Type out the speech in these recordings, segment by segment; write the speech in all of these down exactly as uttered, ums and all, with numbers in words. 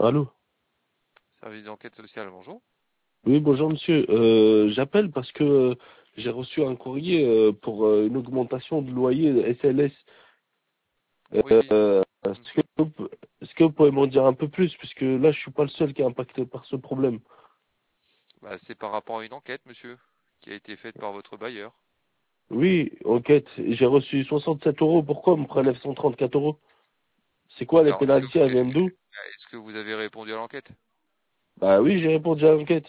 Allô? Service d'enquête sociale, bonjour. Oui, bonjour monsieur. Euh, j'appelle parce que euh, j'ai reçu un courrier euh, pour euh, une augmentation de loyer S L S. Oui, Euh, est-ce que, monsieur. vous- est-ce que vous pouvez m'en dire un peu plus? Puisque là, je suis pas le seul qui est impacté par ce problème. Bah, c'est par rapport à une enquête, monsieur, qui a été faite par votre bailleur. Oui, enquête. J'ai reçu soixante-sept euros. Pourquoi on me prélève cent trente-quatre euros? C'est quoi les Alors, est-ce que, pénalités? Elles viennent d'où? est-ce que vous avez répondu à l'enquête? Bah oui, j'ai répondu à l'enquête.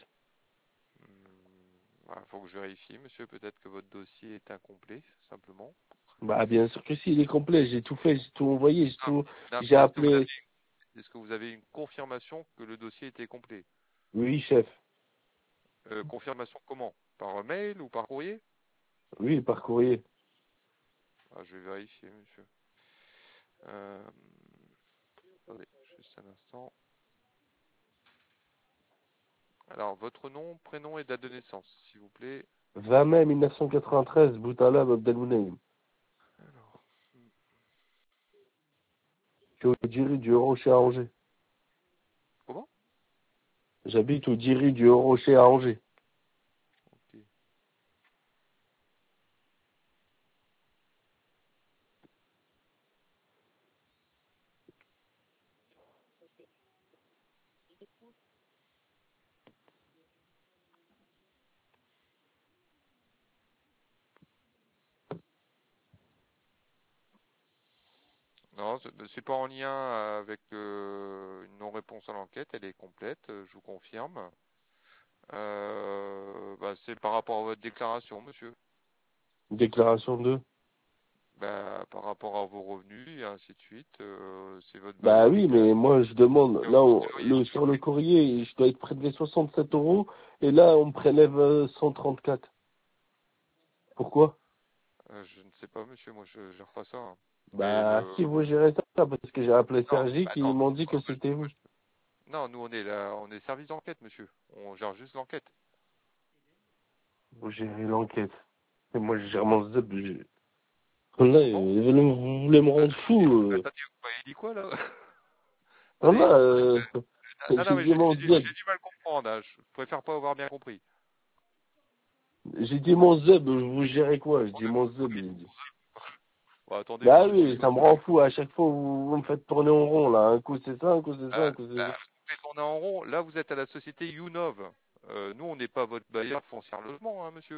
Il faut que je vérifie, monsieur. Peut-être que votre dossier est incomplet, simplement. Bah bien sûr que si, il est complet. J'ai tout fait, j'ai tout envoyé, j'ai Non, tout, non, j'ai mais est-ce que vous appelé. avez, est-ce que vous avez une confirmation que le dossier était complet? Oui, chef. Euh, confirmation comment? Par mail ou par courrier? Oui, par courrier. Ah, je vais vérifier, monsieur. Euh, attendez, juste un instant. Alors, votre nom, prénom et date de naissance, s'il vous plaît. vingt mai mille neuf cent quatre-vingt-treize, Boutalab Abdelmouneim. Alors, Je suis au Diri du Haut-Rocher à Angers. comment? J'habite au Diri du Haut-Rocher à Angers. Ok. Non, c'est c'est pas en lien avec euh, une non-réponse à l'enquête, elle est complète, euh, je vous confirme. Euh, bah, c'est par rapport à votre déclaration, monsieur. Déclaration de. Bah, par rapport à vos revenus et ainsi de suite. Euh, c'est votre Bah bailleur oui, qui a, mais moi je demande, qui a là, augmenté on- le loyer, le, monsieur. sur le courrier, je dois être prélevé soixante-sept euros, et là on me prélève euh, cent trente-quatre. Pourquoi? Euh, je ne sais pas, monsieur, moi je gère pas ça, hein. Mais Bah le... si vous gérez ça, parce que j'ai appelé Non, Sergi bah qui non. m'ont dit que Moi, je- c'était moi, vous. je- Non, nous on est là, on est service d'enquête, monsieur. On gère juste l'enquête. Vous gérez l'enquête. Et moi je gère mon zeb. je- Là, Comment? euh, vous voulez me Euh, rendre vous dites- fou. euh. Attendez, vous m'avez dit quoi là? Là, Attendez, euh, non, non, j'ai mais dit j'ai mon j'ai du zeb. j'ai du mal à comprendre, hein. Je préfère pas avoir bien compris. J'ai dit mon zeb, vous gérez quoi? Je dis mon zeb. il dit. Bon, attendez, Bah monsieur, si oui, ça me votre... rend fou. À chaque fois, vous, vous me faites tourner en rond, là. Un coup, c'est ça, un coup, c'est ça, Ah, un coup, c'est ça. bah, vous faites tourner en rond. Là, vous êtes à la société Younov. Euh, nous, on n'est pas votre bailleur foncière logement, hein, monsieur.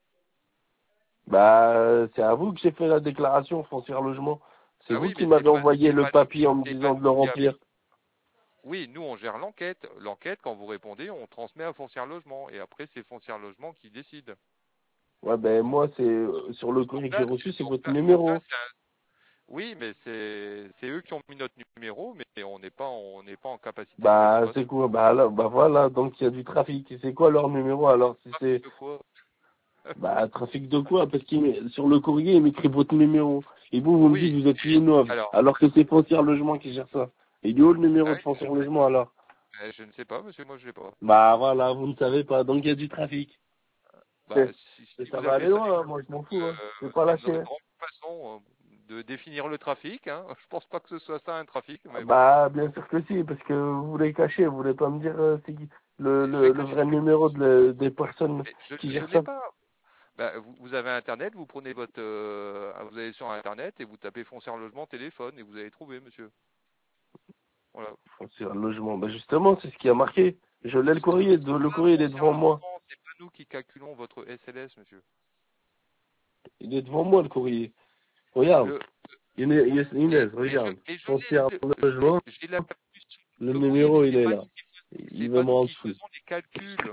Bah, c'est à vous que j'ai fait la déclaration foncière logement. C'est Ah vous oui, qui mais c'est m'avez pas, envoyé c'est le pas nous papier qui, en me c'est pas disant de nous le qui avons... remplir. Oui, nous, on gère l'enquête. L'enquête, quand vous répondez, on transmet à foncière logement. Et après, c'est foncière logement qui décide. Ouais, ben moi, c'est euh, sur le Donc courrier que j'ai là, reçu, c'est donc votre là, donc là, numéro. c'est un- oui, mais c'est, c'est eux qui ont mis notre numéro, mais on n'est pas, on n'est pas en capacité de Bah, répondre à c'est tout. quoi? Bah là, bah voilà, donc il y a du trafic. Et c'est quoi leur numéro alors si Trafic c'est de quoi? bah trafic de quoi? Parce qu'il met- sur le courrier, il m'écrit votre numéro. Et vous, vous me dites Oui. que vous êtes Younov, Alors, alors que c'est Foncière Logement qui gère ça. Et il est où le ah numéro de oui, Foncière Logement alors? euh, je ne sais pas, monsieur, moi je l'ai pas. Bah voilà, vous ne savez pas, donc il y a du trafic. Bah, Et si, si ça vous va appelez aller ça loin, hein, moi je m'en une, fous, hein. euh, Je vais pas c'est une lâcher. grande façon euh, de définir le trafic, hein. Je pense pas que ce soit ça un trafic, mais bon. Bah bien sûr que si, parce que vous voulez cacher, vous voulez pas me dire euh, c'est qui- le, Je vais le, le cacher vrai quelque numéro de chose. le- des personnes Mais je, qui je gèrent ne l'ai ça. pas. Bah, vous, vous avez Internet, vous prenez votre, euh, vous allez sur Internet et vous tapez foncière logement téléphone et vous allez trouver, monsieur. Voilà. Foncière Logement, bah justement, c'est ce qui a marqué. Je l'ai le Ce courrier, ce de- n'est le pas courrier il est foncière devant moi. logement, c'est pas nous qui calculons votre S L S, monsieur. Il est devant moi le courrier. Regarde, Le, Inès, Inès, mais, Inès, mais je, regarde. mais je l'ai, Foncière le- mais Logement, j'ai la vue sur le le courrier, mais numéro il c'est est pas là. nous qui fais- c'est Il veut pas me nous rendre qui fou. faisons les calculs.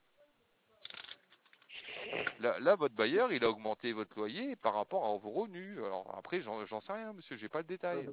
Là, là, votre bailleur, il a augmenté votre loyer par rapport à vos revenus. Alors après, j'en j'en sais rien, monsieur, j'ai pas le détail.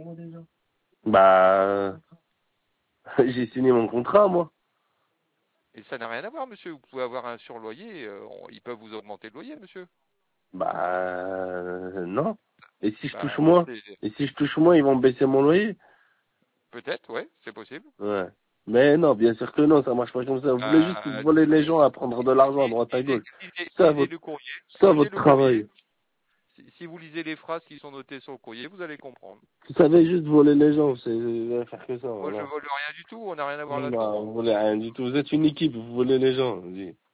Bah, j'ai signé mon contrat, moi. Et ça n'a rien à voir, monsieur. Vous pouvez avoir un surloyer, euh, on- ils peuvent vous augmenter le loyer, monsieur. Bah, euh, non. Et si je touche Bah, moins? c'est Et si je touche moins, ils vont baisser mon loyer? peut-être, ouais, c'est possible. Ouais. Mais non, bien sûr que non, ça marche pas comme ça. Vous voulez juste Euh, voler les gens à prendre de l'argent à droite à lisez, gauche. lisez- Ça, lisez votre, le courrier, ça, prenez votre le courrier. travail. Si, si vous lisez les phrases qui sont notées sur le courrier, vous allez comprendre. Vous savez juste voler les gens, c'est vous allez faire que ça. Moi, Voilà. je vole rien du tout, on n'a rien à voir Non, là-dedans. vous volez rien du tout. Vous êtes une équipe, vous volez les gens. Dis.